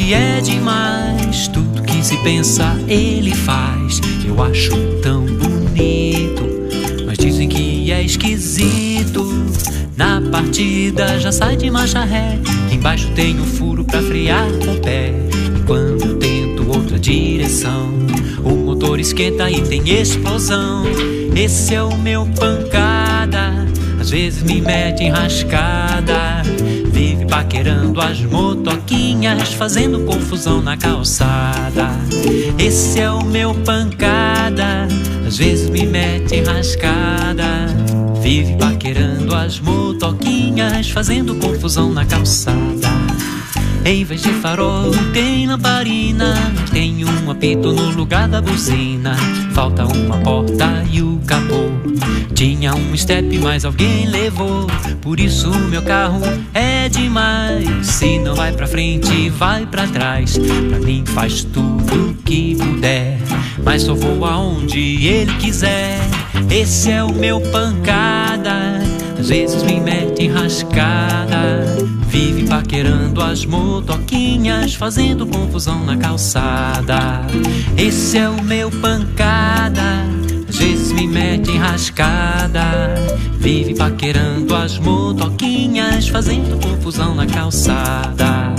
que é demais. Tudo que se pensa ele faz. Eu acho tão bonito, mas dizem que é esquisito. Na partida já sai de marcha ré. Embaixo tem um furo pra frear com o pé. E quando eu tento outra direção, o motor esquenta e tem explosão. Esse é o meu pancada, às vezes me mete enrascada. Vive paquerando as motoquinhas, fazendo confusão na calçada. Esse é o meu pancada, às vezes me mete enrascada. Vive paquerando as motoquinhas, fazendo confusão na calçada. Em vez de farol tem lamparina, tem um apito no lugar da buzina. Falta uma porta e o capô. Tinha um step, mas alguém levou. Por isso meu carro é demais. Se não vai pra frente, vai pra trás. Pra mim faz tudo que puder, mas só vou aonde ele quiser. Esse é o meu pancada, às vezes me mete enrascada. Vive paquerando as motoquinhas, fazendo confusão na calçada. Esse é o meu pancada, às vezes me mete enrascada. Vive paquerando as motoquinhas, fazendo confusão na calçada.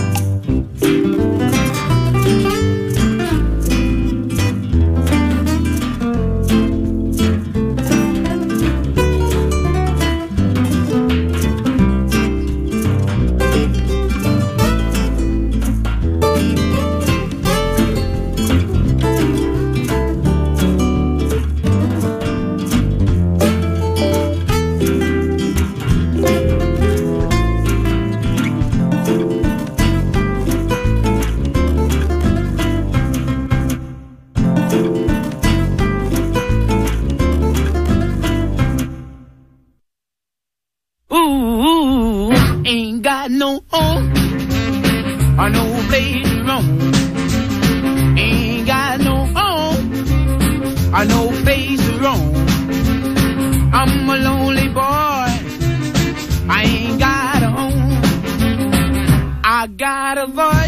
Ain't got no home or no place to roam. Ain't got no home or no place to roam. I'm a lonely boy, I ain't got a home. I got a voice